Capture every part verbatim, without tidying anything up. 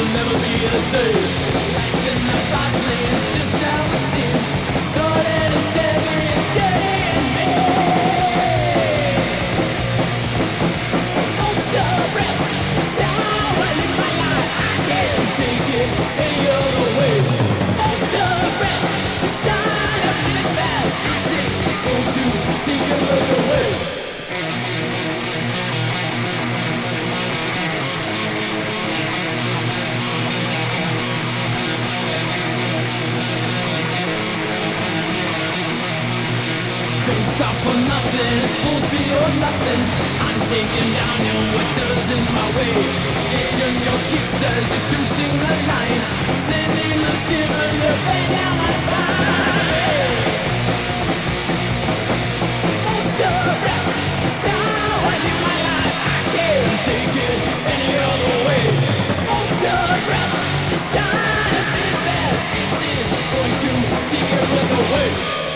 will never be the same. Life in the fast lane is just how it seems. Started at seven, it's getting me. Ultra rip, it's how I live my life. I can't take it any other way. Ultra rip, it's time to live fast. It takes one to take a look away. Don't stop for nothing, it's full speed or nothing. I'm taking down your waters in my way. Getting your kicks as you're shooting the line. Sending the shivers up and down my spine. Ultra rap, it's how I live my life. I can't take it any other way. Ultra rap, it's time to finish fast. It is going to take your breath away.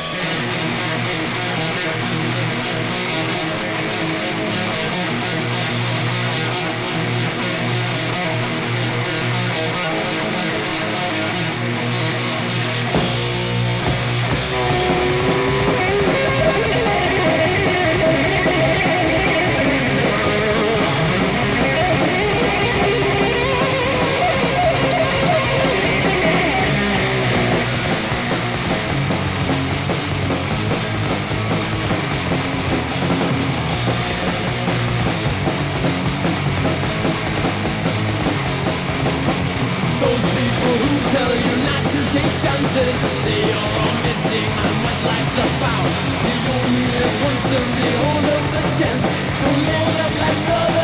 Tell you not to take chances. They are all missing on what life's about. You only live once and they hold up the chance. Don't end up like brothers.